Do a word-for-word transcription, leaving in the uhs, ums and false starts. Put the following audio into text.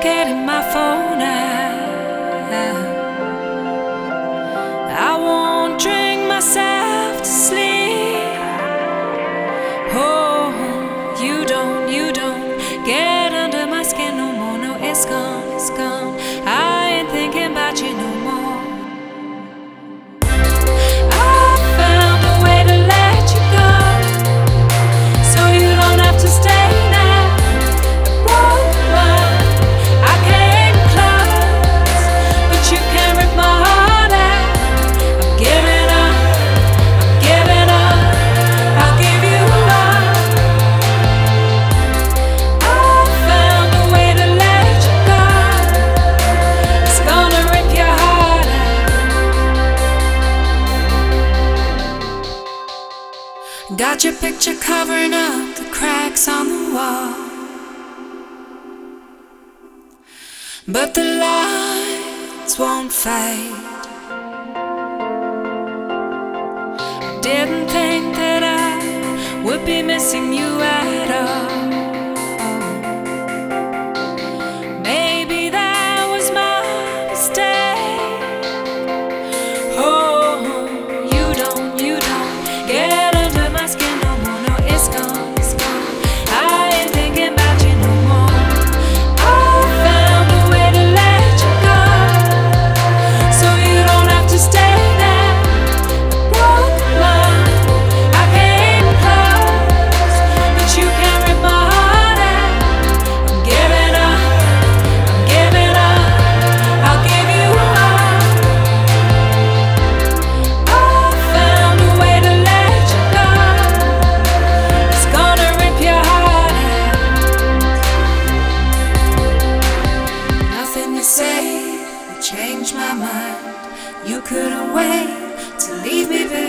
getting my phone out. I won't drink myself to sleep. Oh, you don't, you don't get under my skin no more. No, it's gone, it's gone. I ain't thinking about you no more. Got your picture covering up the cracks on the wall, but the lights won't fade. Didn't think that I would be missing you at all. Maybe that was my mistake. Oh, you don't, you don't get change my mind. You couldn't wait to leave me behind.